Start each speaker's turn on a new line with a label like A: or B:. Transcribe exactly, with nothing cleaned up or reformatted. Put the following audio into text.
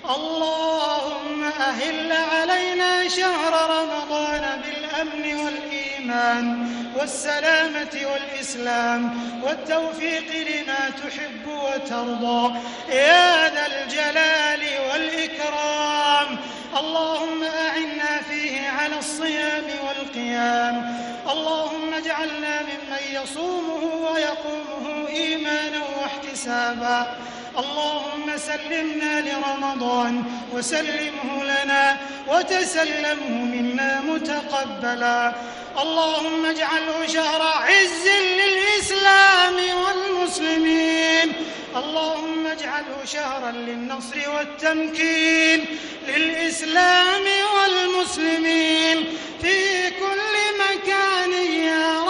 A: اللهم أهل علينا شهر رمضان بالأمن والإيمان والسلامة والإسلام والتوفيق لما تحب وترضى يا ذا الجلال والإكرام. اللهم أعنا فيه على الصيام والقيام. اللهم اجعلنا ممن يصومه ويقومه إيمانا واحتسابا. اللهم سلمنا لرمضان وسلمه لنا وتسلمه منا متقبلا. اللهم اجعله شهر عز للإسلام والمسلمين. اللهم اجعله شهرا للنصر والتمكين للإسلام والمسلمين في كل مكان يا